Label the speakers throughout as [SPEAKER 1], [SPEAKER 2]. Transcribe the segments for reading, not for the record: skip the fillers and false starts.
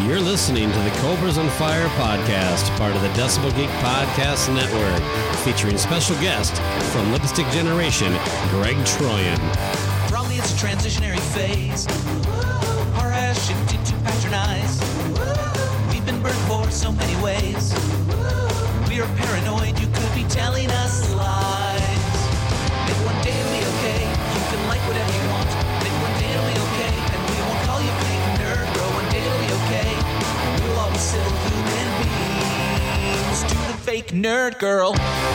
[SPEAKER 1] You're listening to the Cobras on Fire podcast, part of the Decibel Geek Podcast Network, featuring special guest from Lipstick Generation, Greg Troyan.
[SPEAKER 2] Probably it's a transitionary phase. Our has shifted to patronize. We've been burned for so many ways. We are paranoid, you could be telling us lies. Maybe one day it'll be okay. You can like whatever you want. Maybe one day it'll be okay. And we won't call you fake nerd, bro. One day it'll be okay. We'll always still human beings to the fake nerd girl.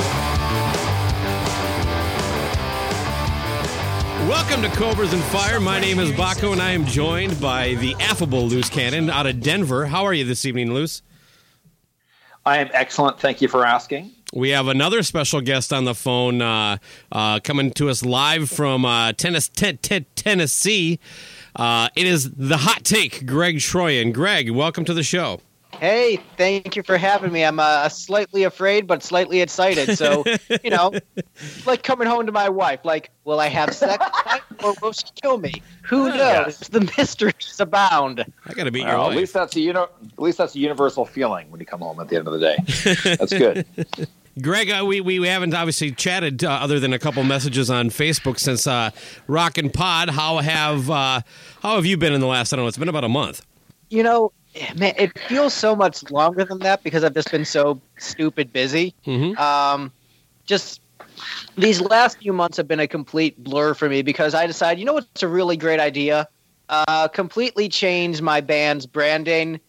[SPEAKER 1] Welcome to Cobras and Fire. My name is Baco, and I am joined by the affable Luce Cannon out of Denver. How are you this evening, Luce?
[SPEAKER 3] I am excellent. Thank you for asking.
[SPEAKER 1] We have another special guest on the phone coming to us live from Tennessee. It is the Hot Take, Greg Troyan. Greg, welcome to the show.
[SPEAKER 4] Hey, thank you for having me. I'm slightly afraid, but slightly excited. So, like coming home to my wife. Like, will I have sex tonight or will she kill me? Who knows?
[SPEAKER 3] Yes.
[SPEAKER 4] The mysteries abound.
[SPEAKER 1] I got to beat your
[SPEAKER 3] At
[SPEAKER 1] wife.
[SPEAKER 3] least that's a universal feeling when you come home at the end of the day. That's good.
[SPEAKER 1] Greg, we haven't obviously chatted other than a couple messages on Facebook since Rockin' Pod. How have you been in the last? I don't know. It's been about a month.
[SPEAKER 4] Man, it feels so much longer than that because I've just been so stupid busy.
[SPEAKER 1] Mm-hmm.
[SPEAKER 4] Just these last few months have been a complete blur for me because I decided, what's a really great idea? Completely change my band's branding,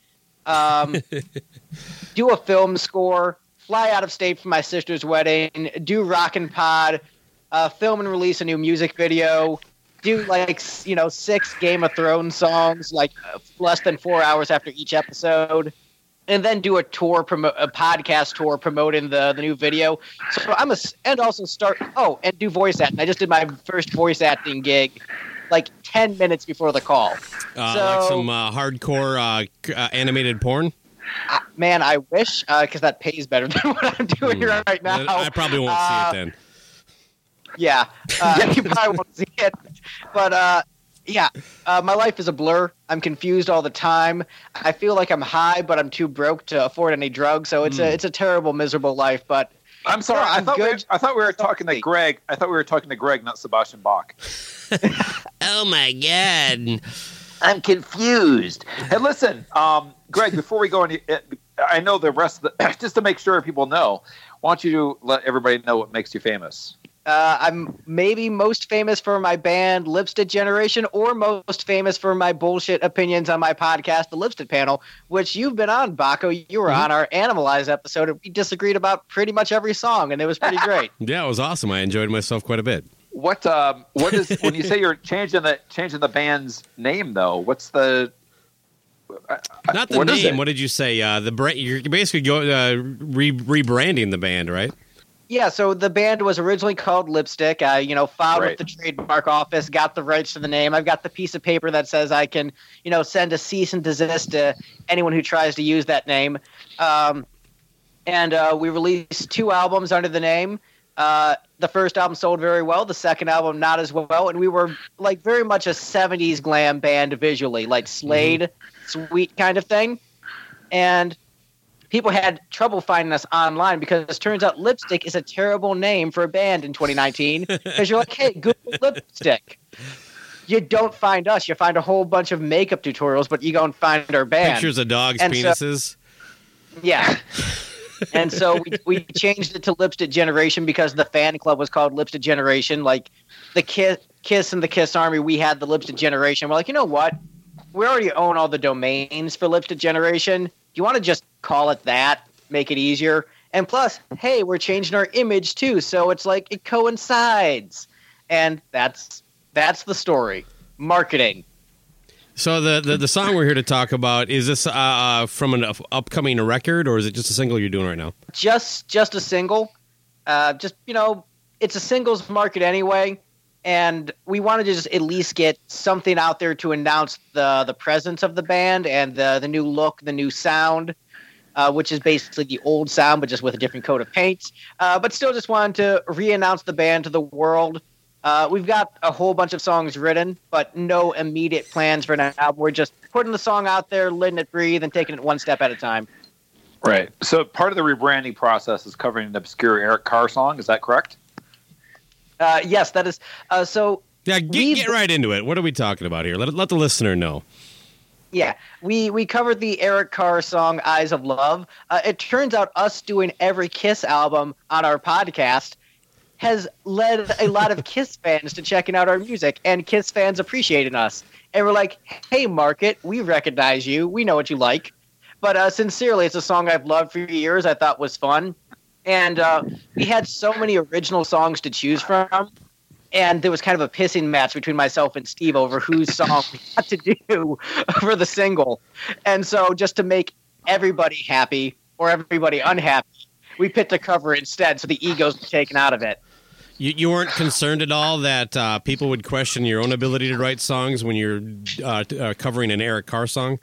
[SPEAKER 4] do a film score, fly out of state for my sister's wedding, do Rockin' Pod, film and release a new music video, do 6 Game of Thrones songs, less than 4 hours after each episode, and then do a podcast tour promoting the new video. So and do voice acting. I just did my first voice acting gig 10 minutes before the call.
[SPEAKER 1] Like some hardcore animated porn?
[SPEAKER 4] Man, I wish, because that pays better than what I'm doing right now.
[SPEAKER 1] I probably won't see it then.
[SPEAKER 4] Yeah, you probably won't see it. But, my life is a blur. I'm confused all the time. I feel like I'm high, but I'm too broke to afford any drugs. So it's a terrible, miserable life. But
[SPEAKER 3] I'm sorry. I thought we were talking to Greg. I thought we were talking to Greg, not Sebastian Bach.
[SPEAKER 1] Oh my God,
[SPEAKER 3] I'm confused. Hey, listen, Greg. Before we go any, I know the rest of the. Just to make sure people know, why don't you let everybody know what makes you famous?
[SPEAKER 4] I'm maybe most famous for my band Lipstick Generation, or most famous for my bullshit opinions on my podcast, The Lipstick Panel, which you've been on, Baco. You were on our Animalize episode, and we disagreed about pretty much every song, and it was pretty great.
[SPEAKER 1] Yeah, it was awesome. I enjoyed myself quite a bit.
[SPEAKER 3] What is when you say you're changing the band's name though? What's the
[SPEAKER 1] not the name? What did you say? The brand. You're basically rebranding the band, right?
[SPEAKER 4] Yeah, so the band was originally called Lipstick. Filed with the trademark office, got the rights to the name. I've got the piece of paper that says I can, send a cease and desist to anyone who tries to use that name. And we released 2 albums under the name. The first album sold very well. The second album not as well. And we were very much a 70s glam band visually, like Slade, Sweet kind of thing. And people had trouble finding us online because it turns out Lipstick is a terrible name for a band in 2019 because you're like, hey, Google Lipstick. You don't find us. You find a whole bunch of makeup tutorials, but you go and find our band.
[SPEAKER 1] Pictures of dogs' penises.
[SPEAKER 4] Yeah. And so we changed it to Lipstick Generation because the fan club was called Lipstick Generation. Like the Kiss and the Kiss Army, we had the Lipstick Generation. We're like, you know what? We already own all the domains for Lipstick Generation. You want to just call it that, make it easier. And plus, hey, we're changing our image too, so it's like it coincides. And that's the story. Marketing.
[SPEAKER 1] So the song we're here to talk about, is this from an upcoming record, or is it just a single you're doing right now?
[SPEAKER 4] Just a single. It's a singles market anyway. And we wanted to just at least get something out there to announce the presence of the band and the new look, the new sound, which is basically the old sound, but just with a different coat of paint. But still just wanted to re-announce the band to the world. We've got a whole bunch of songs written, but no immediate plans for an album. We're just putting the song out there, letting it breathe, and taking it one step at a time.
[SPEAKER 3] Right. So part of the rebranding process is covering an obscure Eric Carr song. Is that correct?
[SPEAKER 4] Yes, that is.
[SPEAKER 1] Yeah, get right into it. What are we talking about here? Let the listener know.
[SPEAKER 4] Yeah, we covered the Eric Carr song "Eyes of Love." It turns out us doing every Kiss album on our podcast has led a lot of Kiss fans to checking out our music, and Kiss fans appreciating us. And we're like, hey, market, we recognize you. We know what you like. But sincerely, it's a song I've loved for years. I thought was fun. And we had so many original songs to choose from. And there was kind of a pissing match between myself and Steve over whose song we had to do for the single. And so just to make everybody happy or everybody unhappy, we picked a cover instead, so the egos were taken out of it.
[SPEAKER 1] You weren't concerned at all that people would question your own ability to write songs when you're covering an Eric Carr song?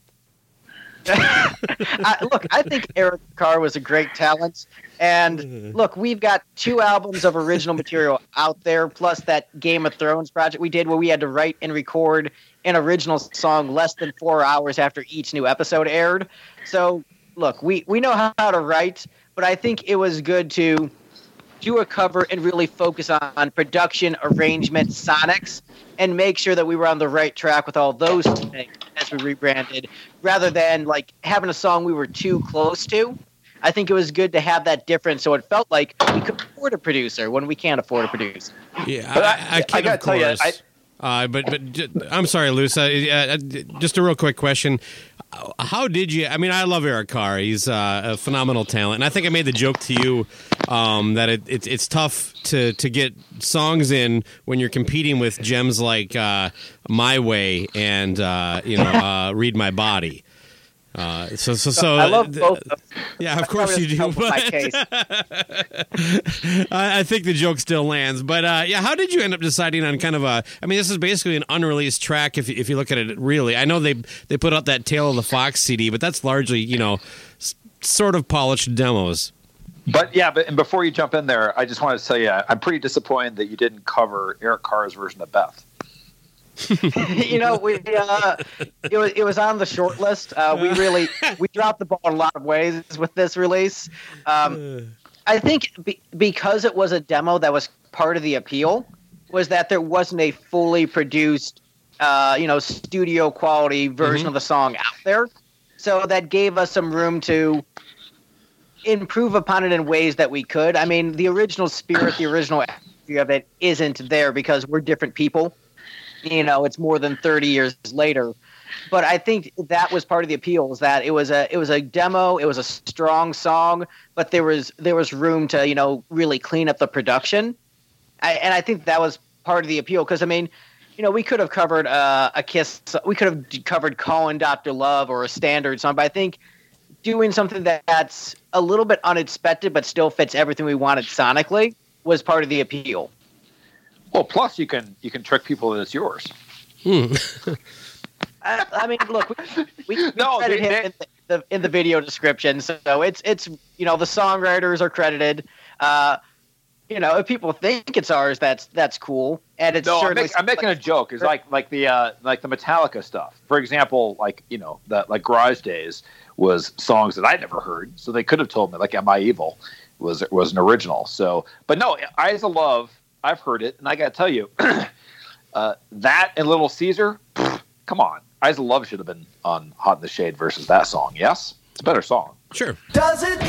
[SPEAKER 4] Look, I think Eric Carr was a great talent. And look, we've got 2 albums of original material out there, plus that Game of Thrones project we did where we had to write and record an original song less than 4 hours after each new episode aired. So, look, we know how to write, but I think it was good to do a cover and really focus on production, arrangement, sonics, and make sure that we were on the right track with all those things as we rebranded, rather than like having a song we were too close to. I think it was good to have that difference, so it felt like we could afford a producer when we can't afford a producer.
[SPEAKER 1] Yeah, I gotta tell you, I'm sorry, Lou. Just a real quick question. How did you? I mean, I love Eric Carr. He's a phenomenal talent, and I think I made the joke to you that it's tough to get songs in when you're competing with gems like "My Way" and "Read My Body." So
[SPEAKER 4] I love both of them.
[SPEAKER 1] Yeah, of course you do. But I think the joke still lands. But how did you end up deciding on kind of a? I mean, this is basically an unreleased track. If you look at it, really, I know they put out that Tale of the Fox CD, but that's largely sort of polished demos.
[SPEAKER 3] But and before you jump in there, I just wanted to tell you, I'm pretty disappointed that you didn't cover Eric Carr's version of Beth.
[SPEAKER 4] It was on the short list. We dropped the ball in a lot of ways with this release. I think because it was a demo, that was part of the appeal, was that there wasn't a fully produced, studio quality version of the song out there. So that gave us some room to improve upon it in ways that we could. I mean, the original spirit, the original energy of it isn't there because we're different people. It's more than 30 years later. But I think that was part of the appeal, is that it was a demo, it was a strong song, but there was room to, really clean up the production. And I think that was part of the appeal, because, I mean, we could have covered a Kiss, we could have covered Calling Dr. Love or a standard song, but I think doing something that's a little bit unexpected but still fits everything we wanted sonically was part of the appeal.
[SPEAKER 3] Well, plus you can trick people that it's yours.
[SPEAKER 4] I mean, look, we credit him in the video description, so it's the songwriters are credited. If people think it's ours, that's cool, and it's
[SPEAKER 3] I'm making a joke. It's like the Metallica stuff, for example. That Garage Days was songs that I never heard, so they could have told me, like "Am I Evil" was an original. So, but no, Eyes of Love, I've heard it, and I got to tell you, that and Little Caesar, come on. Eyes of Love should have been on Hot in the Shade versus that song, yes? It's a better song.
[SPEAKER 1] Sure.
[SPEAKER 5] Does it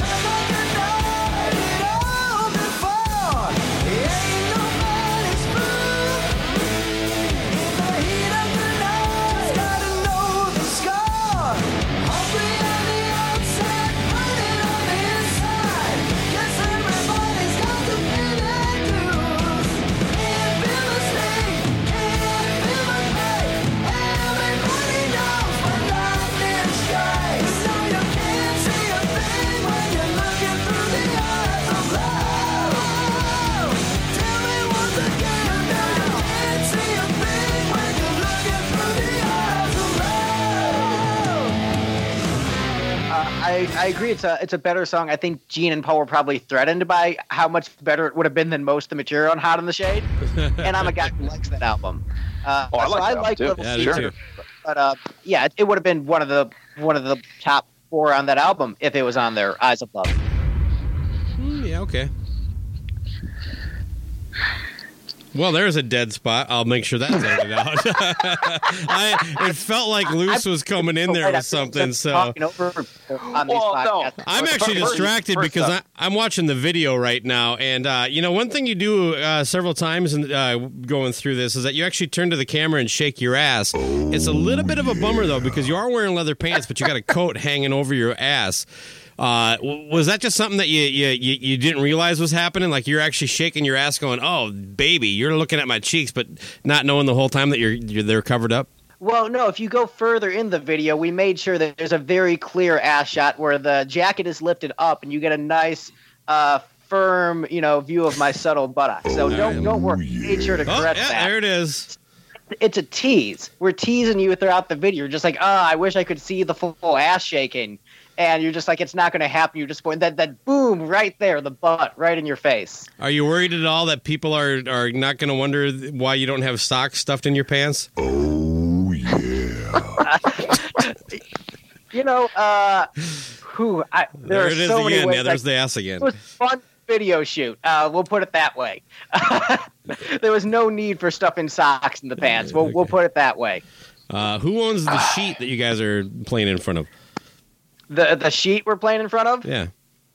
[SPEAKER 4] I agree. It's a better song. I think Gene and Paul were probably threatened by how much better it would have been than most of the material on Hot in the Shade. And I'm a guy who likes that album.
[SPEAKER 3] I like
[SPEAKER 4] Little
[SPEAKER 1] yeah,
[SPEAKER 4] Caesar. But yeah, it would have been one of the top 4 on that album if it was on there. Eyes of Love.
[SPEAKER 1] Yeah, okay. Well, there's a dead spot. I'll make sure that's edited out. It felt like Luce was coming in there with something. So I'm actually distracted because I'm watching the video right now. And, one thing you do several times going through this is that you actually turn to the camera and shake your ass. It's a little bit of a bummer, though, because you are wearing leather pants, but you got a coat hanging over your ass. Was that just something that you didn't realize was happening? Like you're actually shaking your ass going, oh, baby, you're looking at my cheeks, but not knowing the whole time that they're covered up?
[SPEAKER 4] Well, no, if you go further in the video, we made sure that there's a very clear ass shot where the jacket is lifted up and you get a nice, firm, view of my subtle buttocks. So don't worry. Made sure to correct that.
[SPEAKER 1] There it is.
[SPEAKER 4] It's a tease. We're teasing you throughout the video. You're just like, I wish I could see the full ass shaking. And you're just like, it's not going to happen. You're just going, that boom, right there, the butt, right in your face.
[SPEAKER 1] Are you worried at all that people are not going to wonder why you don't have socks stuffed in your pants?
[SPEAKER 2] Oh, yeah.
[SPEAKER 4] There are so many ways.
[SPEAKER 1] Yeah, there's the ass again.
[SPEAKER 4] It was a fun video shoot. We'll put it that way. There was no need for stuffing socks in the pants. We'll put it that way.
[SPEAKER 1] Who owns the sheet that you guys are playing in front of?
[SPEAKER 4] The sheet we're playing in front of?
[SPEAKER 1] Yeah.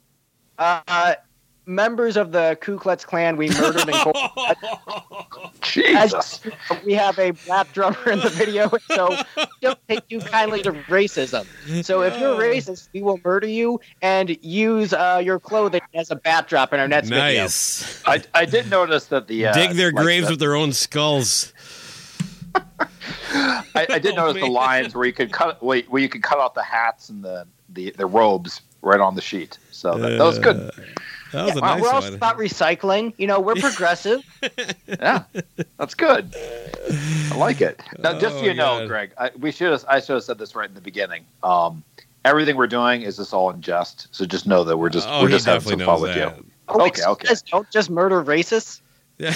[SPEAKER 4] Members of the Ku Klux Klan we murdered in cold.
[SPEAKER 3] Jesus.
[SPEAKER 4] We have a black drummer in the video, so don't take too kindly to racism. So if you're racist, we will murder you and use your clothing as a backdrop in our next video.
[SPEAKER 1] Nice.
[SPEAKER 3] I did notice that the
[SPEAKER 1] dig their graves with their own skulls.
[SPEAKER 3] I did notice the lines where you could cut out the hats and the robes right on the sheet. So that was good.
[SPEAKER 1] That was a nice
[SPEAKER 4] we're
[SPEAKER 1] one.
[SPEAKER 4] also about recycling. We're progressive.
[SPEAKER 3] Yeah, that's good. I like it. Now, just so you know, Greg, I should have said this right in the beginning. Everything we're doing is just all in jest. So just know that we're just having some fun with you. Okay.
[SPEAKER 4] Don't just murder racists.
[SPEAKER 1] Yeah.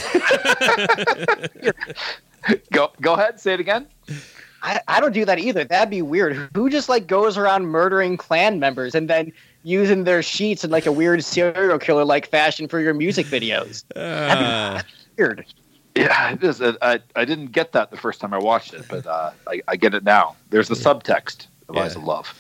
[SPEAKER 3] Go ahead. Say it again.
[SPEAKER 4] I don't do that either. That'd be weird. Who just goes around murdering Klan members and then using their sheets in a weird serial killer fashion for your music videos? That'd be weird.
[SPEAKER 3] Yeah, it is. I didn't get that the first time I watched it, but I get it now. There's the subtext of Eyes of Love.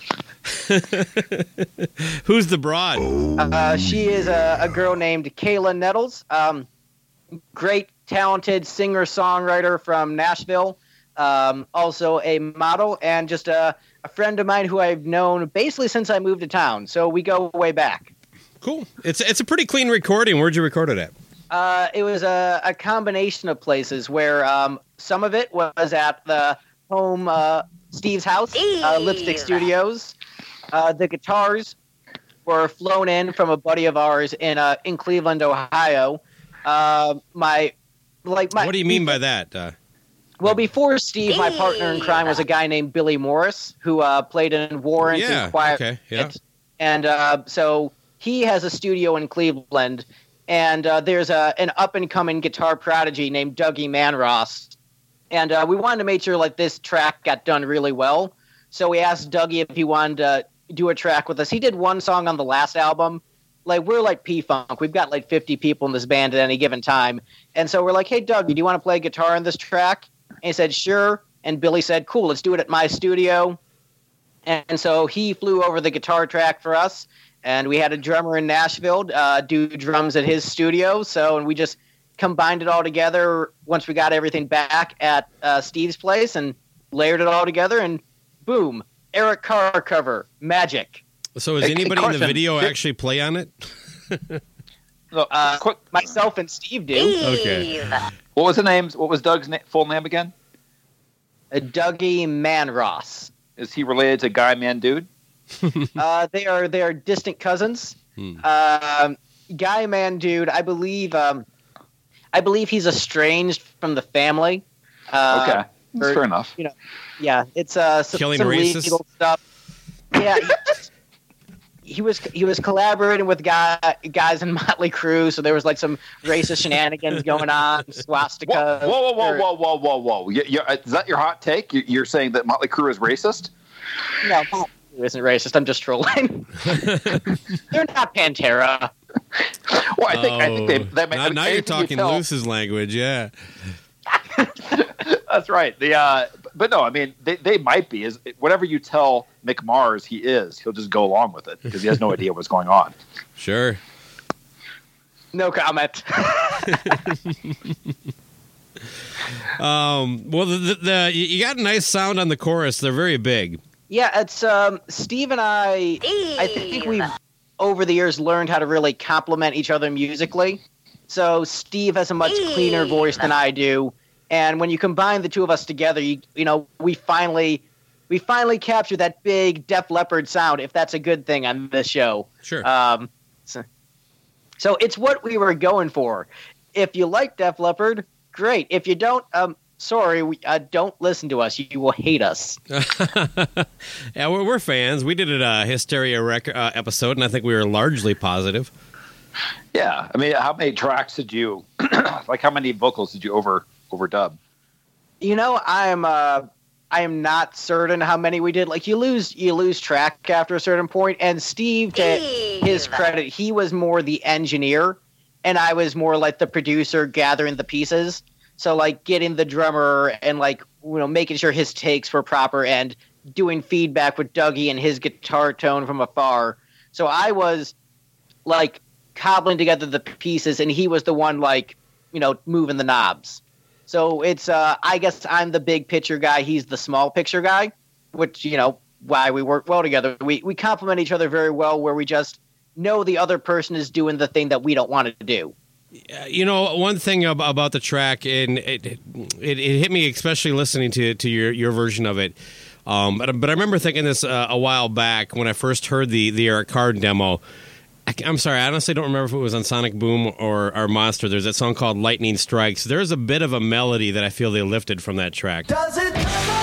[SPEAKER 1] Who's the broad?
[SPEAKER 4] She is a girl named Kayla Nettles. Great, talented singer-songwriter from Nashville. Also a model and just a friend of mine who I've known basically since I moved to town. So we go way back.
[SPEAKER 1] Cool. It's a pretty clean recording. Where'd you record it at?
[SPEAKER 4] It was a combination of places where some of it was at the home Steve's house, Lipstick Studios. The guitars were flown in from a buddy of ours in Cleveland, Ohio. What
[SPEAKER 1] do you mean by that?
[SPEAKER 4] Well, before Steve, my partner in crime was a guy named Billy Morris, who played in Warrant and Quiet.
[SPEAKER 1] Okay, yeah.
[SPEAKER 4] And so he has a studio in Cleveland, and there's an up-and-coming guitar prodigy named Dougie Manross. And we wanted to make sure this track got done really well. So we asked Dougie if he wanted to do a track with us. He did one song on the last album. We're like P-Funk. We've got 50 people in this band at any given time. And so we're like, hey, Dougie, do you want to play guitar on this track? And he said, sure. And Billy said, cool, let's do it at my studio. And so he flew over the guitar track for us. And we had a drummer in Nashville do drums at his studio. And we just combined it all together once we got everything back at Steve's place and layered it all together. And boom, Eric Carr cover, magic.
[SPEAKER 1] So is anybody in the video actually play on it?
[SPEAKER 4] Myself and Steve do.
[SPEAKER 1] Okay.
[SPEAKER 3] What was the name? What was Doug's full name again?
[SPEAKER 4] Dougie Manross.
[SPEAKER 3] Is he related to Guy Man Dude?
[SPEAKER 4] They are distant cousins. Guy Man Dude, I believe he's estranged from the family.
[SPEAKER 3] Okay, that's fair enough.
[SPEAKER 4] Yeah, it's
[SPEAKER 1] killing
[SPEAKER 4] some
[SPEAKER 1] racists
[SPEAKER 4] legal stuff. Yeah. he was collaborating with guys in Motley Crue, so there was like some racist shenanigans going on, swastika.
[SPEAKER 3] Whoa! Is that your hot take? You're saying that Motley Crue is racist?
[SPEAKER 4] No, Motley Crue isn't racist. I'm just trolling. They're not Pantera.
[SPEAKER 3] Well, I think they
[SPEAKER 1] now you're talking Loose's language, yeah.
[SPEAKER 3] That's right. But no, I mean they might be. Is whatever you tell Mick Mars he'll just go along with it because he has no idea what's going on.
[SPEAKER 1] Sure.
[SPEAKER 4] No comment.
[SPEAKER 1] Well, you got a nice sound on the chorus. They're very big.
[SPEAKER 4] Yeah, it's Steve and I think we've over the years learned how to really complement each other musically. So Steve has a much cleaner voice than I do, and when you combine the two of us together, you know, we finally capture that big Def Leppard sound, if that's a good thing on this show.
[SPEAKER 1] Sure.
[SPEAKER 4] So it's what we were going for. If you like Def Leppard, great. If you don't, sorry, don't listen to us. You will hate us.
[SPEAKER 1] Yeah, we're fans. We did a Hysteria episode, and I think we were largely positive.
[SPEAKER 3] Yeah, I mean, how many tracks did you like? How many vocals did you overdub?
[SPEAKER 4] You know, I am not certain how many we did. Like you lose track after a certain point. And Steve, to his credit, he was more the engineer, and I was more like the producer gathering the pieces. So like getting the drummer and like, you know, making sure his takes were proper and doing feedback with Dougie and his guitar tone from afar. So I was like cobbling together the pieces, and he was the one like, you know, moving the knobs. So it's I guess I'm the big picture guy, he's the small picture guy, which, you know, why we work well together. We complement each other very well, where we just know the other person is doing the thing that we don't want to do.
[SPEAKER 1] You know, one thing about the track, and it hit me, especially listening to your version of it. But I remember thinking this a while back when I first heard the Eric Carr demo. I'm sorry, I honestly don't remember if it was on Sonic Boom or Monster. There's that song called Lightning Strikes. There's a bit of a melody that I feel they lifted from that track.
[SPEAKER 2] Does it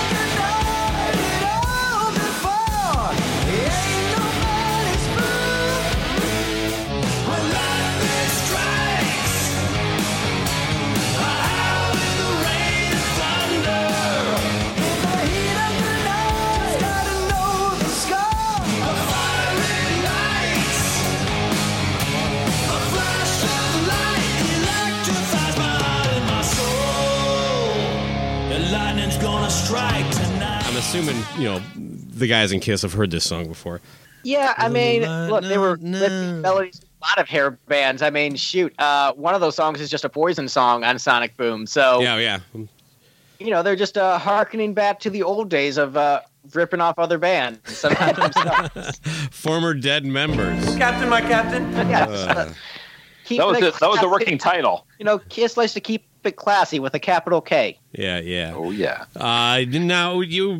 [SPEAKER 1] I'm assuming, you know, the guys in Kiss have heard this song before.
[SPEAKER 4] Yeah, I mean, look, they were lifting melodies in a lot of hair bands. I mean, shoot, one of those songs is just a Poison song on Sonic Boom. So,
[SPEAKER 1] yeah.
[SPEAKER 4] You know, they're just hearkening back to the old days of ripping off other bands. Sometimes themselves.
[SPEAKER 1] Former dead members.
[SPEAKER 2] Captain, my captain.
[SPEAKER 4] Yes.
[SPEAKER 3] That was the working title.
[SPEAKER 4] You know, Kiss likes to keep it classy with a capital K.
[SPEAKER 1] Yeah.
[SPEAKER 3] Oh yeah.
[SPEAKER 1] Now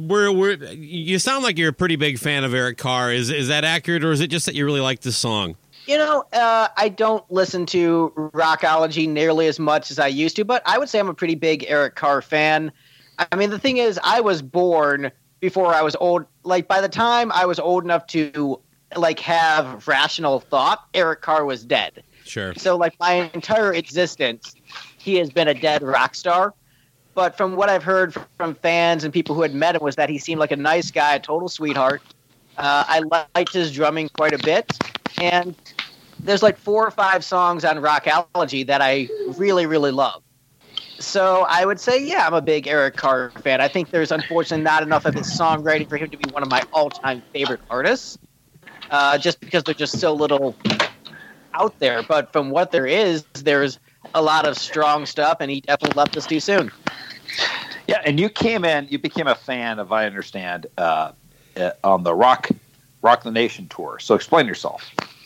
[SPEAKER 1] you sound like you're a pretty big fan of Eric Carr. Is that accurate, or is it just that you really like this song?
[SPEAKER 4] You know, I don't listen to Rockology nearly as much as I used to, but I would say I'm a pretty big Eric Carr fan. I mean, the thing is, I was born before I was old. Like, by the time I was old enough to, like, have rational thought, Eric Carr was dead.
[SPEAKER 1] Sure.
[SPEAKER 4] So, like, my entire existence, he has been a dead rock star. But from what I've heard from fans and people who had met him was that he seemed like a nice guy, a total sweetheart. I liked his drumming quite a bit. And there's like 4 or 5 songs on Rockology that I really, really love. So I would say, yeah, I'm a big Eric Carr fan. I think there's unfortunately not enough of his songwriting for him to be one of my all-time favorite artists, just because they're just so little out there. But from what there is, there's a lot of strong stuff, and he definitely left us too soon.
[SPEAKER 3] Yeah, and you became a fan of, I understand, on the Rock the Nation tour. So explain yourself.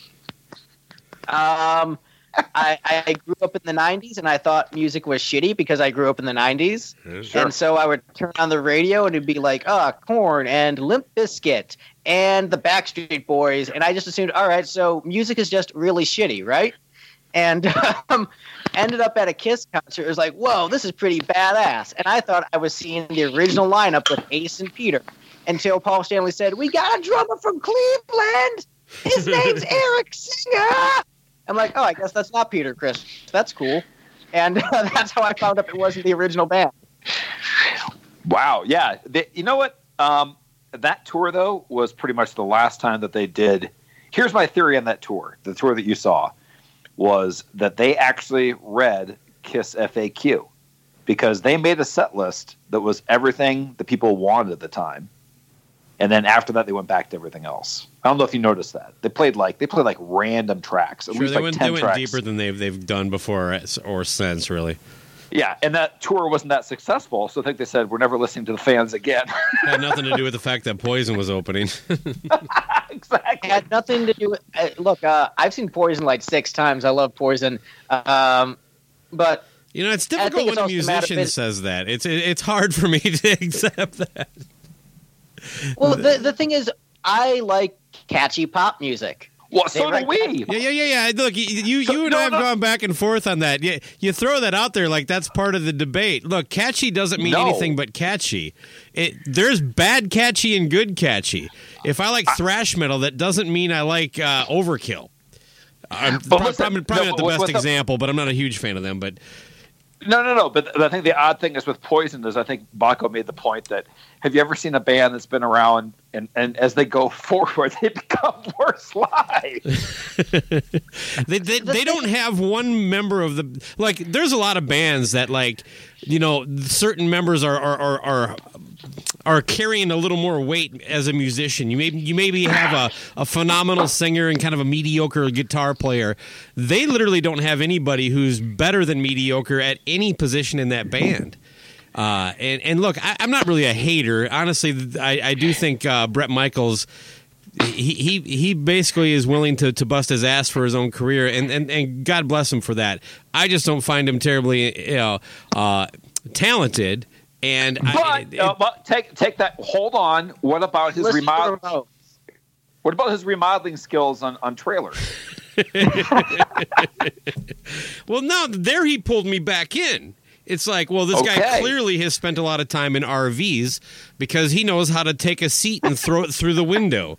[SPEAKER 4] I grew up in the 90s, and I thought music was shitty because I grew up in the 90s.
[SPEAKER 3] Sure.
[SPEAKER 4] And so I would turn on the radio, and it'd be like, Korn and Limp Bizkit and the Backstreet Boys. And I just assumed, all right, so music is just really shitty, right? And ended up at a Kiss concert. It was like, whoa, this is pretty badass. And I thought I was seeing the original lineup with Ace and Peter until Paul Stanley said, we got a drummer from Cleveland. His name's Eric Singer. I'm like, oh, I guess that's not Peter Criss. That's cool. And that's how I found out it wasn't the original band.
[SPEAKER 3] Wow. Yeah. You know what? That tour, though, was pretty much the last time that they did. Here's my theory on that tour. The tour that you saw was that they actually read Kiss FAQ because they made a set list that was everything the people wanted at the time. And then after that, they went back to everything else. I don't know if you noticed that. They played like random tracks.
[SPEAKER 1] Sure, they went deeper than they've done before or since, really.
[SPEAKER 3] Yeah, and that tour wasn't that successful, so I think they said, we're never listening to the fans again.
[SPEAKER 1] It had nothing to do with the fact that Poison was opening.
[SPEAKER 3] Exactly.
[SPEAKER 4] It had nothing to do with... look, I've seen Poison like 6 times. I love Poison. But...
[SPEAKER 1] You know, it's difficult when a musician says that. It's hard for me to accept that.
[SPEAKER 4] Well, the thing is, I like catchy pop music.
[SPEAKER 3] Well, so do we.
[SPEAKER 1] Yeah. Look, you and I have gone back and forth on that. You throw that out there like that's part of the debate. Look, catchy doesn't mean anything but catchy. There's bad catchy and good catchy. If I like thrash metal, that doesn't mean I like Overkill. Probably not the best example, but I'm not a huge fan of them. But
[SPEAKER 3] No. But I think the odd thing is with Poison is I think Baco made the point that have you ever seen a band that's been around and as they go forward, they become worse live?
[SPEAKER 1] they don't have one member of the like. There's a lot of bands that like, you know, certain members are carrying a little more weight as a musician. You maybe have a phenomenal singer and kind of a mediocre guitar player. They literally don't have anybody who's better than mediocre at any position in that band. And look, I'm not really a hater. Honestly, I do think Bret Michaels, he basically is willing to bust his ass for his own career, and God bless him for that. I just don't find him terribly talented. And
[SPEAKER 3] but take that. Hold on. What about his remodeling? What about his remodeling skills on trailers?
[SPEAKER 1] Well, no, there he pulled me back in. It's like, well, this guy clearly has spent a lot of time in RVs because he knows how to take a seat and throw it through the window.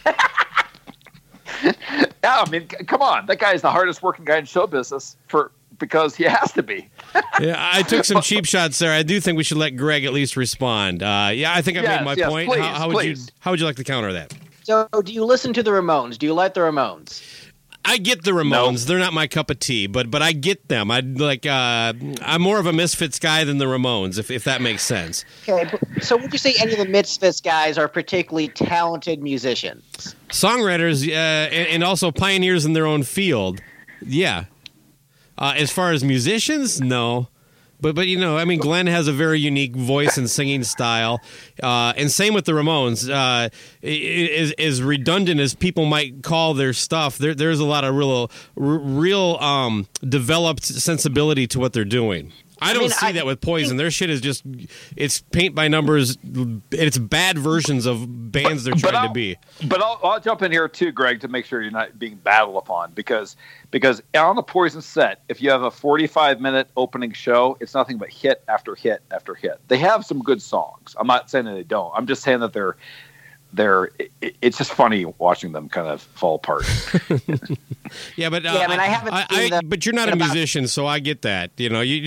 [SPEAKER 3] Yeah, I mean, come on. That guy is the hardest working guy in show business because he has to be.
[SPEAKER 1] Yeah, I took some cheap shots there. I do think we should let Greg at least respond. I think I made my point.
[SPEAKER 3] Please,
[SPEAKER 1] how would you like to counter that?
[SPEAKER 4] So, do you listen to the Ramones? Do you like the Ramones?
[SPEAKER 1] I get the Ramones. No. They're not my cup of tea, but I get them. I'm more of a Misfits guy than the Ramones, if that makes sense.
[SPEAKER 4] Okay, so would you say any of the Misfits guys are particularly talented musicians?
[SPEAKER 1] Songwriters, and also pioneers in their own field. Yeah. As far as musicians, no. But you know, I mean, Glenn has a very unique voice and singing style, and same with the Ramones. As redundant as people might call their stuff, there's a lot of real developed sensibility to what they're doing. I don't see that with Poison. Their shit is just, it's paint by numbers. It's bad versions of bands they're trying to be.
[SPEAKER 3] But I'll jump in here too, Greg, to make sure you're not being battled upon. Because on the Poison set, if you have a 45-minute opening show, it's nothing but hit after hit after hit. They have some good songs. I'm not saying that they don't. I'm just saying that it's just funny watching them kind of fall apart.
[SPEAKER 1] Yeah, but
[SPEAKER 4] I mean, I haven't seen them.
[SPEAKER 1] But you're not a musician, so I get that. You know, you.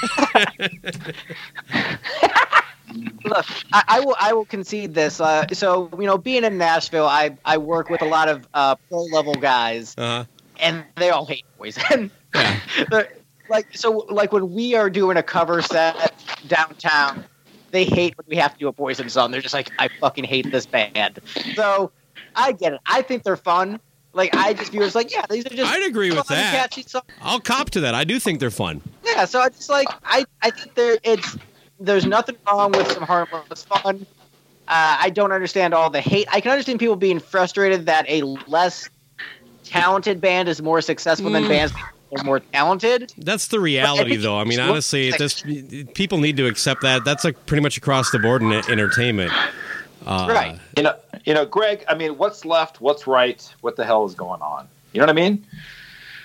[SPEAKER 4] Look, I will concede this. So you know, being in Nashville, I work with a lot of pro level guys, and they all hate Poison.
[SPEAKER 1] Yeah.
[SPEAKER 4] like when we are doing a cover set downtown, they hate when we have to do a Poison song. They're just like, I fucking hate this band. So I get it. I think they're fun. Like, I just view it as like, yeah, these are just
[SPEAKER 1] I'd agree with that.
[SPEAKER 4] Catchy songs.
[SPEAKER 1] I'll cop to that. I do think they're fun.
[SPEAKER 4] Yeah, so I just like, I think there's nothing wrong with some harmless fun. I don't understand all the hate. I can understand people being frustrated that a less talented band is more successful than bands that are more talented.
[SPEAKER 1] That's the reality, though. I mean, honestly, people need to accept that. That's like pretty much across the board in entertainment.
[SPEAKER 3] Right. You know, Greg, I mean, what's left? What's right? What the hell is going on? You know what I mean?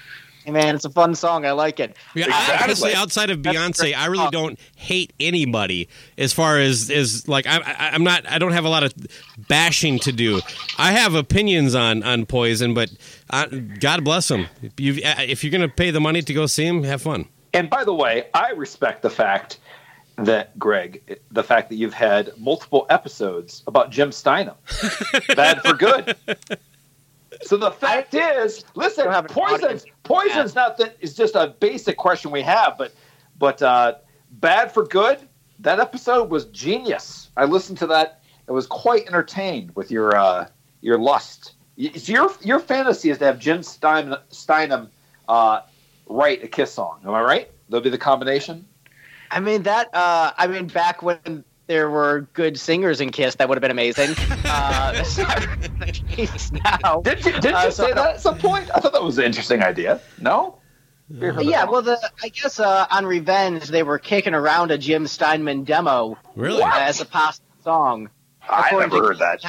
[SPEAKER 4] Hey man, it's a fun song. I like it.
[SPEAKER 1] Yeah, honestly, outside of Beyonce, I really don't hate anybody. As far as like, I don't have a lot of bashing to do. I have opinions on Poison, but God bless them. If you're going to pay the money to go see them, have fun.
[SPEAKER 3] And by the way, I respect the fact that you've had multiple episodes about Jim Steinman, Bad for Good. So the fact is, listen, Poison's not that. It's just a basic question we have, but Bad for Good. That episode was genius. I listened to that. It was quite entertained with your lust. So your fantasy is to have Jim Steinman write a Kiss song. Am I right? That'll be the combination.
[SPEAKER 4] I mean back when there were good singers in Kiss, that would have been amazing. That's not the case now.
[SPEAKER 3] Did you say that at some point? I thought that was an interesting idea. No?
[SPEAKER 4] Yeah, well, I guess on Revenge, they were kicking around a Jim Steinman demo.
[SPEAKER 1] Really?
[SPEAKER 4] As a possible song.
[SPEAKER 3] I never heard that.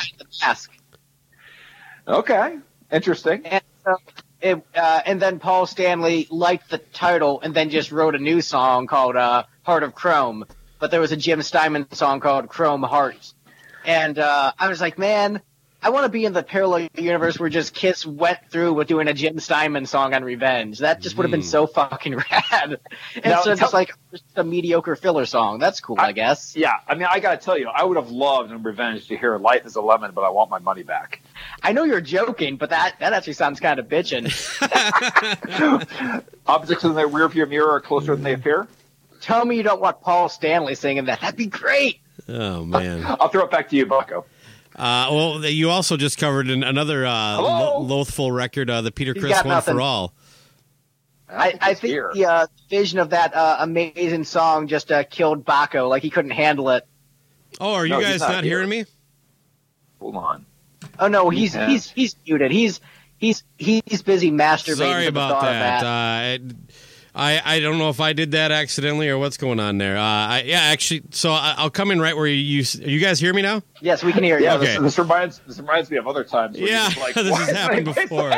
[SPEAKER 3] Okay. Interesting.
[SPEAKER 4] And then Paul Stanley liked the title and then just wrote a new song called Heart of Chrome. But there was a Jim Steinman song called Chrome Heart. And I was like, man, I want to be in the parallel universe where just Kiss went through with doing a Jim Steinman song on Revenge. That just would have been so fucking rad. And so just a mediocre filler song. That's cool, I guess.
[SPEAKER 3] Yeah, I mean, I got to tell you, I would have loved in Revenge to hear Life is a Lemon, but I want my money back.
[SPEAKER 4] I know you're joking, but that actually sounds kind of bitchin'.
[SPEAKER 3] Objects in the rearview mirror are closer than they appear?
[SPEAKER 4] Tell me you don't want Paul Stanley singing that. That'd be great.
[SPEAKER 1] Oh, man.
[SPEAKER 3] I'll throw it back to you, Bucko.
[SPEAKER 1] Well, you also just covered another Loathful record, the Peter Criss One for All.
[SPEAKER 4] I think the vision of that amazing song just killed Baco. Like, he couldn't handle it.
[SPEAKER 1] Oh, are you guys not hearing me?
[SPEAKER 3] Hold on.
[SPEAKER 4] Oh no, he's muted. He's busy masturbating.
[SPEAKER 1] Sorry about that. I don't know if I did that accidentally or what's going on there. Actually, so I'll come in right where you guys hear me now?
[SPEAKER 4] Yes, we can hear you.
[SPEAKER 3] Yeah,
[SPEAKER 1] okay.
[SPEAKER 3] This reminds me of other times.
[SPEAKER 1] Yeah,
[SPEAKER 3] like,
[SPEAKER 1] this has happened before.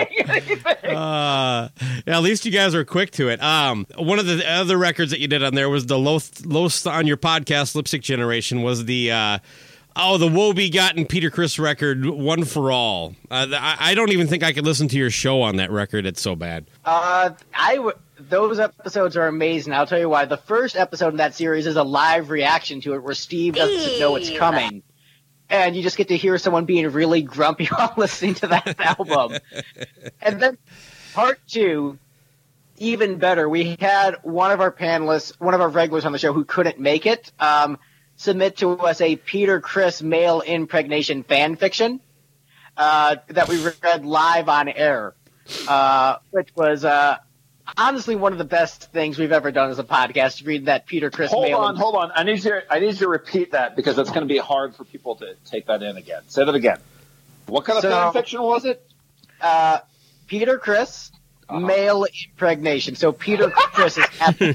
[SPEAKER 1] At least you guys are quick to it. One of the other records that you did on there was the Lost on your podcast, Lipstick Generation, was the woe begotten Peter Criss record, One for All. I don't even think I could listen to your show on that record. It's so bad.
[SPEAKER 4] Those episodes are amazing. I'll tell you why. The first episode in that series is a live reaction to it where Steve doesn't know it's coming. And you just get to hear someone being really grumpy while listening to that album. And then part 2, even better. We had one of our panelists, one of our regulars on the show who couldn't make it, submit to us a Peter Criss male impregnation fan fiction that we read live on air, which was honestly one of the best things we've ever done as a podcast. Read that Peter Criss male. Hold on.
[SPEAKER 3] I need you to repeat that because it's going to be hard for people to take that in again. Say that again. What kind of fan fiction was it?
[SPEAKER 4] Peter Criss. Male impregnation. So Peter Criss is happy.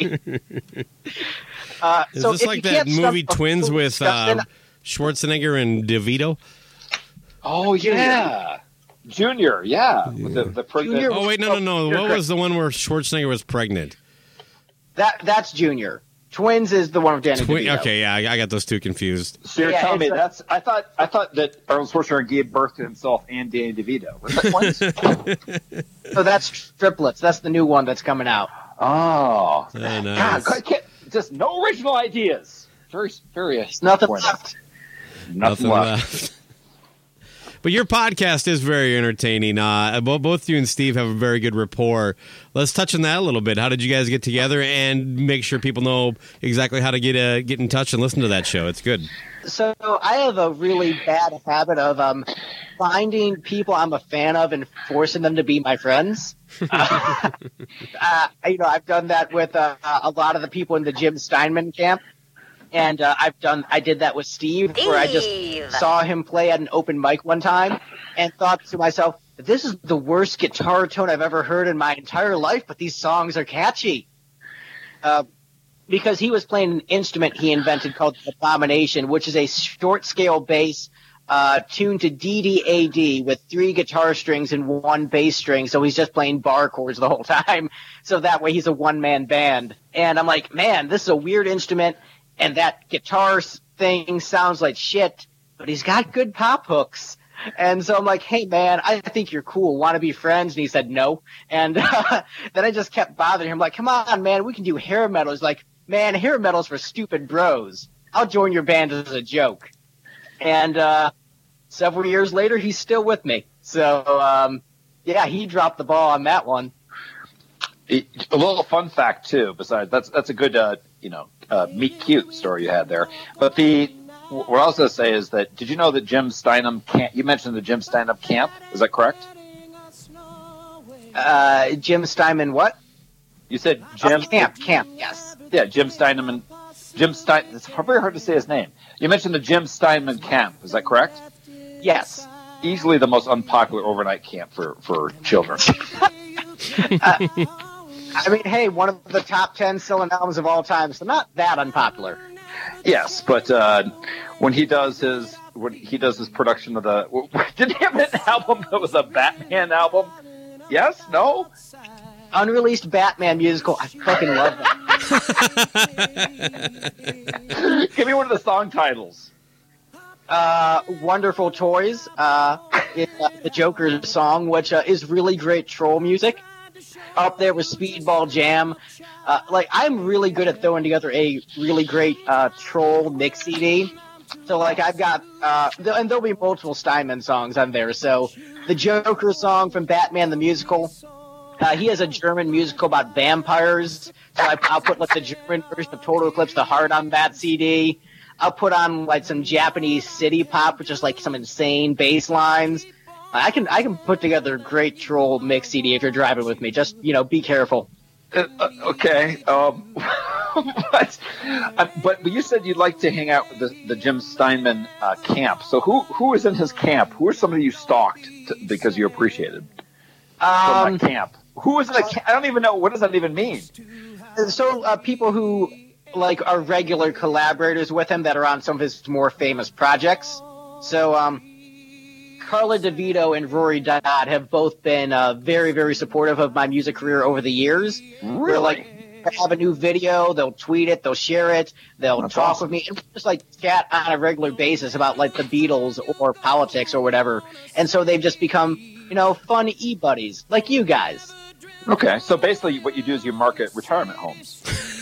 [SPEAKER 1] Is this like that movie Twins with Schwarzenegger and DeVito?
[SPEAKER 3] Oh, yeah. Junior, yeah. With the pregnant.
[SPEAKER 1] Oh, wait, no. What was the one where Schwarzenegger was pregnant?
[SPEAKER 4] That's Junior. Twins is the one with Danny DeVito.
[SPEAKER 1] Okay, yeah, I got those two confused.
[SPEAKER 3] So you're telling me I thought that Arnold Schwarzenegger gave birth to himself and Danny DeVito. Was that Twins?
[SPEAKER 4] So that's Triplets. That's the new one that's coming out.
[SPEAKER 3] Oh.
[SPEAKER 1] Nice.
[SPEAKER 3] God, just no original ideas. Very, very.
[SPEAKER 4] Nothing left.
[SPEAKER 3] Nothing left.
[SPEAKER 1] But your podcast is very entertaining. Both you and Steve have a very good rapport. Let's touch on that a little bit. How did you guys get together, and make sure people know exactly how to get in touch and listen to that show? It's good.
[SPEAKER 4] So I have a really bad habit of finding people I'm a fan of and forcing them to be my friends. I've done that with a lot of the people in the Jim Steinman camp. And I did that with Steve, where I just saw him play at an open mic one time and thought to myself, this is the worst guitar tone I've ever heard in my entire life, but these songs are catchy. Because he was playing an instrument he invented called the Abomination, which is a short scale bass tuned to DDAD with 3 guitar strings and 1 bass string, so he's just playing bar chords the whole time. So that way he's a one-man band. And I'm like, man, this is a weird instrument, and that guitar thing sounds like shit, but he's got good pop hooks. And so I'm like, hey, man, I think you're cool. Want to be friends? And he said no. And then I just kept bothering him, like, come on, man, we can do hair metal. He's like, man, hair metal's for stupid bros. I'll join your band as a joke. And several years later, he's still with me. So, yeah, he dropped the ball on that one.
[SPEAKER 3] A little fun fact, too, besides, that's a good, meet cute story you had there. But what I was going to say is that, did you know that Jim Steinman camp, you mentioned the Jim Steinman camp, is that correct?
[SPEAKER 4] Jim Steinman what?
[SPEAKER 3] You said Jim...
[SPEAKER 4] Camp, yes.
[SPEAKER 3] Yeah, Jim Steinman, it's very hard to say his name. You mentioned the Jim Steinman camp, is that correct?
[SPEAKER 4] Yes.
[SPEAKER 3] Easily the most unpopular overnight camp for children.
[SPEAKER 4] I mean, hey, one of the top 10 selling albums of all time, so not that unpopular.
[SPEAKER 3] Yes, but when he does his production of didn't he have an album that was a Batman album? Yes? No?
[SPEAKER 4] Unreleased Batman musical. I fucking love
[SPEAKER 3] that. Give me one of the song titles.
[SPEAKER 4] Wonderful Toys. The Joker song, which is really great troll music. Up there with Speedball Jam. I'm really good at throwing together a really great troll mix CD. So, I've got, and there'll be multiple Steinman songs on there. So, the Joker song from Batman the Musical. He has a German musical about vampires. So, I'll put, the German version of Total Eclipse the Heart on that CD. I'll put on, some Japanese city pop, which is, some insane bass lines. I can put together a great troll mix CD if you're driving with me. Just, be careful.
[SPEAKER 3] Okay. But you said you'd like to hang out with the Jim Steinman camp. So who is in his camp? Who are somebody you stalked because you appreciated from that camp? Who is in the camp? I don't even know. What does that even mean?
[SPEAKER 4] So people who are regular collaborators with him that are on some of his more famous projects. So Carla DeVito and Rory Dodd have both been very, very supportive of my music career over the years.
[SPEAKER 3] Really?
[SPEAKER 4] They have a new video, they'll tweet it, they'll share it, they'll talk with me, and just chat on a regular basis about the Beatles or politics or whatever. And so they've just become, fun e-buddies, like you guys.
[SPEAKER 3] Okay, so basically what you do is you market retirement homes.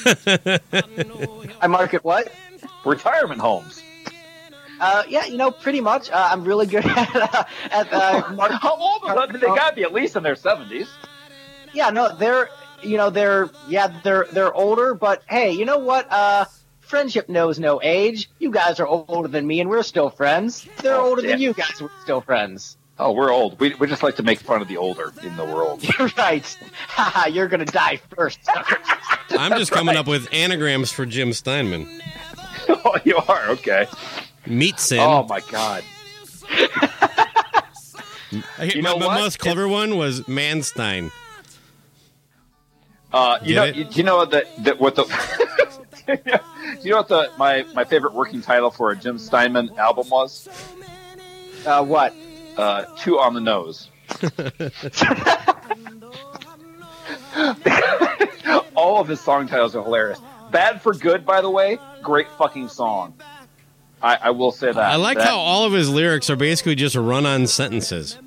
[SPEAKER 4] I market what?
[SPEAKER 3] Retirement homes.
[SPEAKER 4] Yeah, pretty much. I'm really good at marketing.
[SPEAKER 3] How old are they? They got to be at least in their 70s.
[SPEAKER 4] Yeah, no, they're older, but hey, you know what? Friendship knows no age. You guys are older than me, and we're still friends. They're older than you guys, we're still friends.
[SPEAKER 3] Oh, we're old. We just like to make fun of the older in the world.
[SPEAKER 4] You're right. Haha, you're gonna die first.
[SPEAKER 1] I'm just coming up with anagrams for Jim Steinman.
[SPEAKER 3] Oh, you are? Okay.
[SPEAKER 1] Meatsin.
[SPEAKER 3] Oh, my God.
[SPEAKER 1] My most clever one was Manstein.
[SPEAKER 3] You know what my favorite working title for a Jim Steinman album was?
[SPEAKER 4] What?
[SPEAKER 3] 2 on the Nose. All of his song titles are hilarious. Bad for Good, by the way, great fucking song. I will say that.
[SPEAKER 1] I like how all of his lyrics are basically just run-on sentences.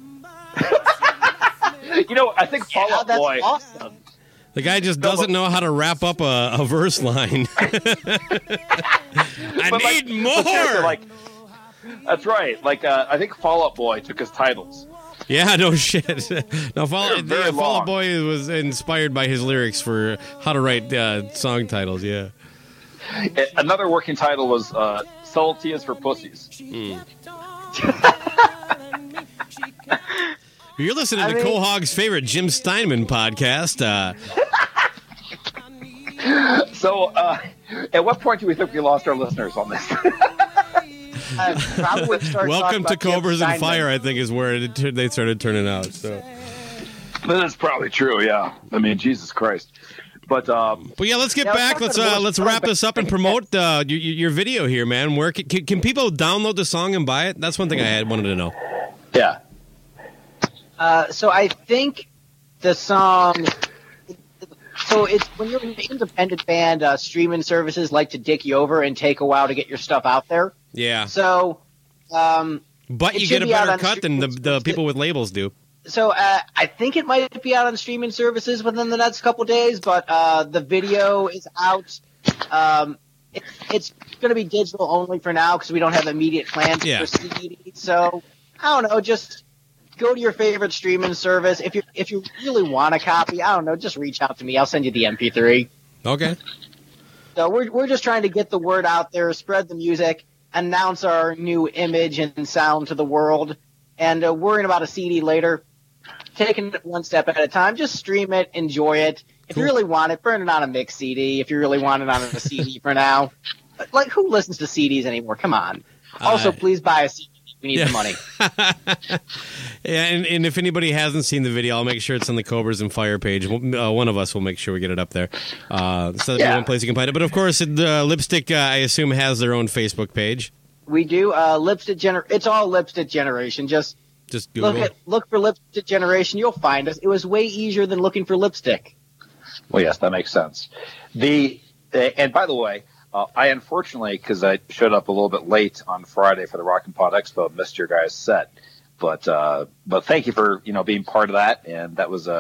[SPEAKER 3] I think Fall Out Boy.
[SPEAKER 4] That's awesome.
[SPEAKER 1] The guy just doesn't know how to wrap up a verse line. I need more.
[SPEAKER 3] That's right. I think Fall Out Boy took his titles.
[SPEAKER 1] Yeah, no shit. No, Fall Out Boy was inspired by his lyrics for how to write song titles. Yeah.
[SPEAKER 3] Another working title was "Subtlety is for Pussies."
[SPEAKER 1] You're listening to Cole Hogg's favorite Jim Steinman podcast.
[SPEAKER 3] So, at what point do we think we lost our listeners on this?
[SPEAKER 1] Welcome to Cobras and Fire, I think, is where they started turning out. So
[SPEAKER 3] that is probably true, yeah. I mean, Jesus Christ. But
[SPEAKER 1] yeah, let's get back. Let's wrap this up and promote your video here, man. Where can people download the song and buy it? That's one thing I wanted to know.
[SPEAKER 3] Yeah.
[SPEAKER 4] So I think the song. So it's when you're an independent band, streaming services like to dick you over and take a while to get your stuff out there.
[SPEAKER 1] Yeah.
[SPEAKER 4] So,
[SPEAKER 1] but you get a better cut than the people with labels do.
[SPEAKER 4] So I think it might be out on streaming services within the next couple days, but the video is out. It's going to be digital only for now because we don't have immediate plans for CD. So I don't know, just go to your favorite streaming service. If you really want a copy, I don't know, just reach out to me. I'll send you the MP3.
[SPEAKER 1] Okay.
[SPEAKER 4] So we're just trying to get the word out there, spread the music, announce our new image and sound to the world, and worrying about a CD later. Taking it one step at a time. Just stream it, enjoy it. If you really want it, burn it on a mix CD. If you really want it on a CD for now. Like, who listens to CDs anymore? Come on. Also, please buy a CD. We need the money.
[SPEAKER 1] Yeah, and if anybody hasn't seen the video, I'll make sure it's on the Cobras and Fire page. One of us will make sure we get it up there. So that's one place you can find it. But, of course, Lipstick, I assume, has their own Facebook page.
[SPEAKER 4] We do. It's all Lipstick Generation. Just Google. Look for Lipstick Generation. You'll find us. It was way easier than looking for lipstick.
[SPEAKER 3] Well, yes, that makes sense. And by the way, I unfortunately, because I showed up a little bit late on Friday for the Rock and Pod Expo, missed your guys' set. But thank you for being part of that. And that was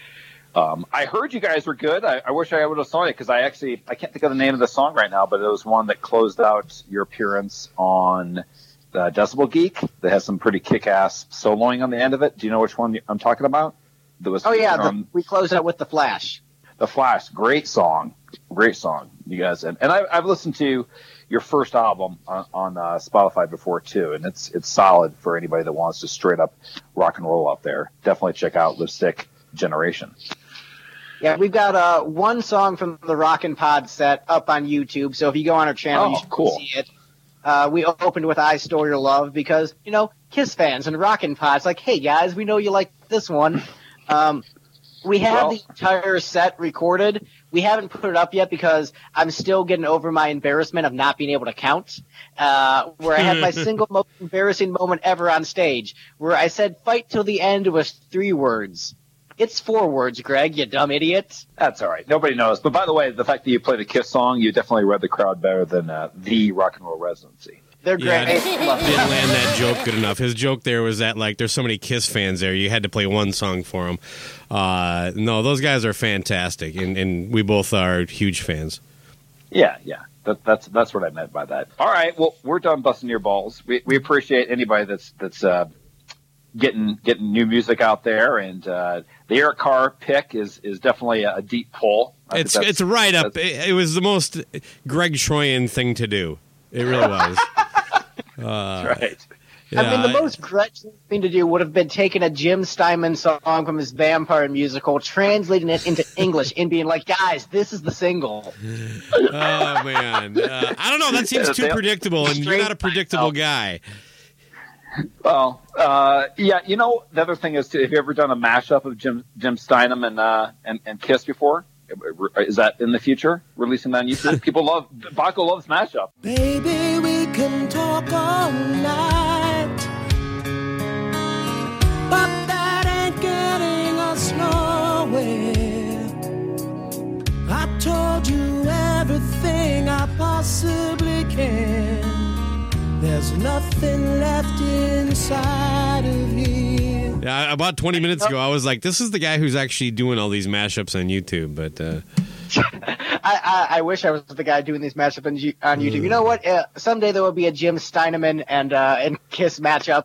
[SPEAKER 3] I heard you guys were good. I wish I would have saw it because I can't think of the name of the song right now, but it was one that closed out your appearance on Decibel Geek that has some pretty kick-ass soloing on the end of it. Do you know which one I'm talking about?
[SPEAKER 4] We closed out with The Flash.
[SPEAKER 3] The Flash, great song, you guys. And I've listened to your first album on Spotify before too, and it's solid for anybody that wants to straight up rock and roll out there. Definitely check out Lipstick Generation.
[SPEAKER 4] Yeah, we've got one song from the Rockin' Pod set up on YouTube, so if you go on our channel, you should see it. We opened with I Stole Your Love because, Kiss fans and Rockin' Pod's like, hey, guys, we know you like this one. We have the entire set recorded. We haven't put it up yet because I'm still getting over my embarrassment of not being able to count, where I had my single most embarrassing moment ever on stage, where I said fight till the end was 3 words. It's 4 words, Greg, you dumb idiot.
[SPEAKER 3] That's all right. Nobody knows. But by the way, the fact that you played a Kiss song, you definitely read the crowd better than the Rock and Roll Residency.
[SPEAKER 4] They're great.
[SPEAKER 1] Didn't land that joke good enough. His joke there was that, there's so many Kiss fans there, you had to play one song for them. No, those guys are fantastic, and we both are huge fans.
[SPEAKER 3] Yeah. That's what I meant by that. All right, well, we're done busting your balls. We appreciate anybody that's getting new music out there, and the Eric Carr pick is definitely a deep pull.
[SPEAKER 1] It's right up. It was the most Greg Troyan thing to do. It really was.
[SPEAKER 3] That's right.
[SPEAKER 4] Yeah, I mean, the most Gretchen thing to do would have been taking a Jim Steinman song from his vampire musical, translating it into English, and being like, guys, this is the single.
[SPEAKER 1] Oh, man. I don't know. That seems too predictable, and you're not a predictable guy.
[SPEAKER 3] Well, yeah, the other thing is, have you ever done a mashup of Jim Steinman and Kiss before? Is that in the future, releasing that on YouTube? Baco loves mashup.
[SPEAKER 2] Baby, we can talk all night, but that ain't getting us nowhere. I told you everything I possibly can. There's nothing left inside of here.
[SPEAKER 1] Yeah, about 20 minutes ago, I was like, this is the guy who's actually doing all these mashups on YouTube. But
[SPEAKER 4] I wish I was the guy doing these mashups on YouTube. You know what? Someday there will be a Jim Steinman and Kiss matchup.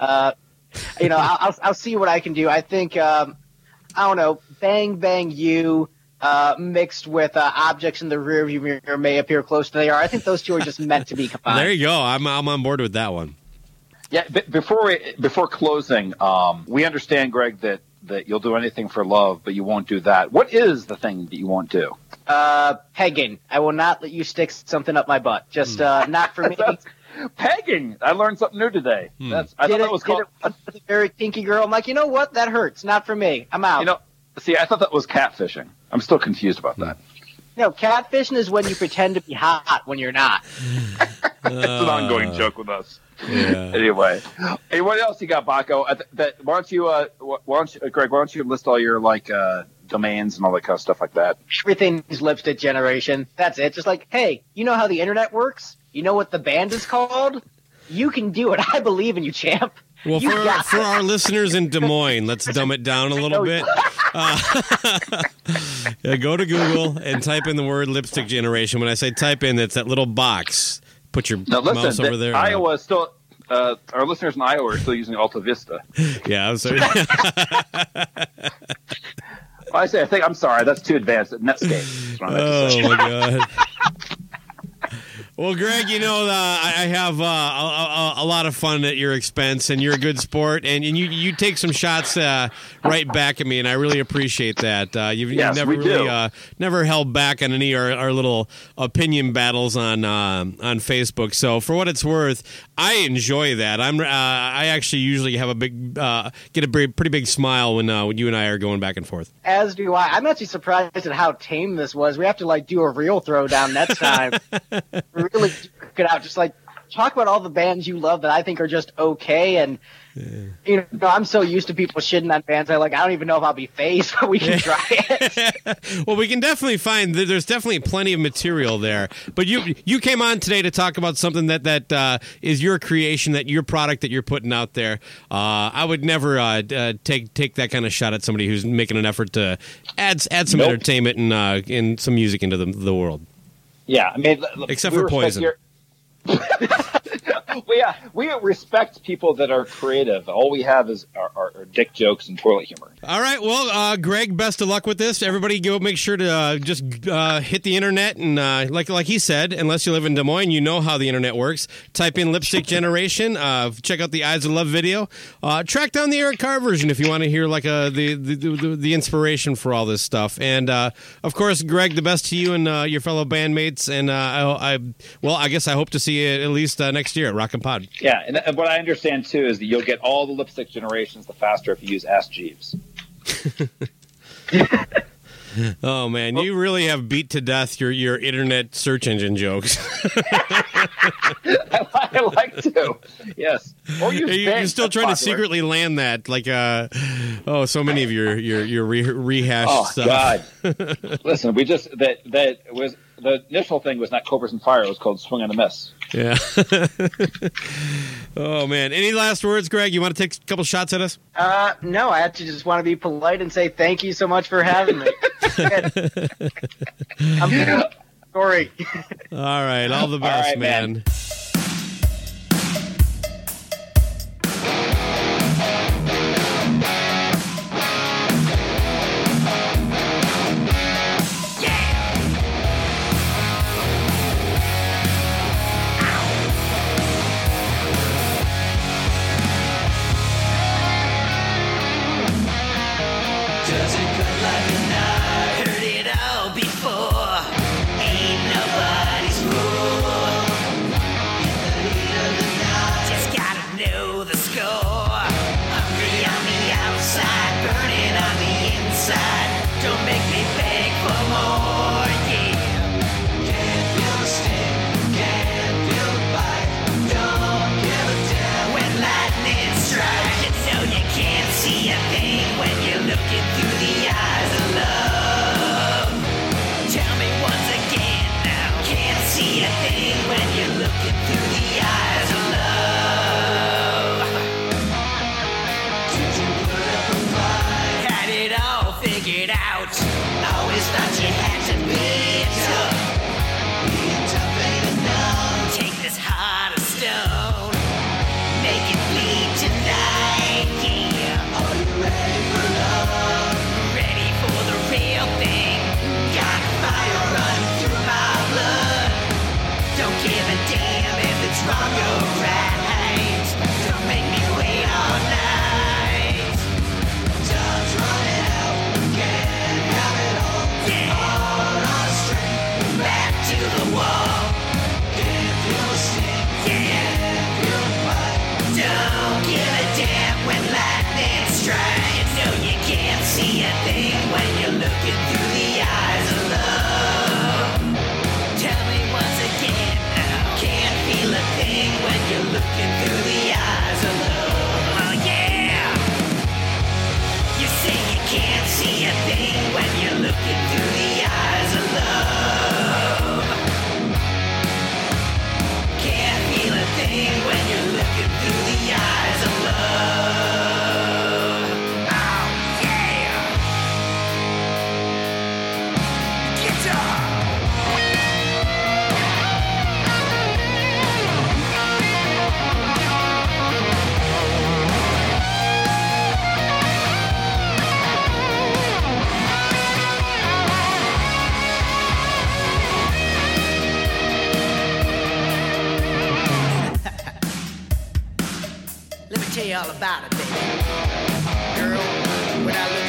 [SPEAKER 4] I'll see what I can do. I think, I don't know, Bang Bang You mixed with Objects in the Rearview Mirror may appear close to they are. I think those two are just meant to be combined.
[SPEAKER 1] There you go. I'm on board with that one.
[SPEAKER 3] Yeah, before closing, we understand, Greg, that you'll do anything for love, but you won't do that. What is the thing that you won't do?
[SPEAKER 4] Pegging. I will not let you stick something up my butt. Just not for me.
[SPEAKER 3] Pegging. I learned something new today. I thought that was called.
[SPEAKER 4] A very kinky girl. I'm like, you know what? That hurts. Not for me. I'm out.
[SPEAKER 3] See, I thought that was catfishing. I'm still confused about that.
[SPEAKER 4] No, catfishing is when you pretend to be hot when you're not.
[SPEAKER 3] It's an ongoing joke with us.
[SPEAKER 1] Yeah.
[SPEAKER 3] Anyway, hey, what else you got, Baco? Why don't you, Greg? Why don't you list all your domains and all that kind of stuff like that?
[SPEAKER 4] Everything's Lipstick Generation. That's it. Just like, hey, you know how the internet works? You know what the band is called? You can do it. I believe in you, champ.
[SPEAKER 1] Well, for our listeners in Des Moines, let's dumb it down a little bit. Go to Google and type in the word Lipstick Generation. When I say type in, it's that little box. Put your mouse over there.
[SPEAKER 3] Iowa is still. Our listeners in Iowa are still using Alta Vista.
[SPEAKER 1] Yeah, I'm sorry.
[SPEAKER 3] I'm sorry. That's too advanced. Netscape.
[SPEAKER 1] Oh my God. Well, Greg, I have a lot of fun at your expense, and you're a good sport, and you take some shots right back at me, and I really appreciate that. You've never really never held back on any of our little opinion battles on Facebook. So for what it's worth, I enjoy that. I actually usually have get a pretty big smile when you and I are going back and forth.
[SPEAKER 4] As do I. I'm actually surprised at how tame this was. We have to do a real throwdown next time. Really get out, just talk about all the bands you love that I think are just okay, and I'm so used to people shitting on bands. I don't even know if I'll be phased, but we can try it.
[SPEAKER 1] Well, we can definitely find there's definitely plenty of material there. But you came on today to talk about something that is your creation, that your product that you're putting out there. I would never take that kind of shot at somebody who's making an effort to add some entertainment and some music into the world.
[SPEAKER 3] Yeah, I mean,
[SPEAKER 1] except for Poison.
[SPEAKER 3] Well, yeah, we respect people that are creative. All we have is our dick jokes and toilet humor.
[SPEAKER 1] All right, well, Greg, best of luck with this. Everybody, go make sure to just hit the internet and like he said, unless you live in Des Moines, you know how the internet works. Type in Lipstick Generation. Check out the Eyes of Love video. Track down the Eric Carr version if you want to hear the inspiration for all this stuff. And of course, Greg, the best to you and your fellow bandmates. And I guess I hope to see you at least next year at Rockin' Pod.
[SPEAKER 3] Yeah, and what I understand too is that you'll get all the Lipstick Generations the faster if you use Ask Jeeves.
[SPEAKER 1] Oh man, you really have beat to death your internet search engine jokes.
[SPEAKER 3] I like to. Yes. Or
[SPEAKER 1] you're still trying to secretly land that, so many of your rehashed stuff.
[SPEAKER 3] Oh God! Listen, that was the initial thing was not Cobras and Fire. It was called Swing and a Miss.
[SPEAKER 1] Yeah. Oh man! Any last words, Greg? You want to take a couple shots at us?
[SPEAKER 4] No, I actually just want to be polite and say thank you so much for having me. I'm sorry.
[SPEAKER 1] All right, all the best,
[SPEAKER 3] all right, man.
[SPEAKER 2] Always thought you had to don't give a damn when lightning strikes. No, you can't see a thing when you're looking through the eyes of love. Tell me once again now, can't feel a thing when you're looking through the eyes of love. Oh yeah! You say you can't see a thing when you're looking through the eyes of love. Can't feel a thing when you're looking through the eyes of love. Oh yeah! Guitar! Let me tell you all about it, baby. Girl, when I look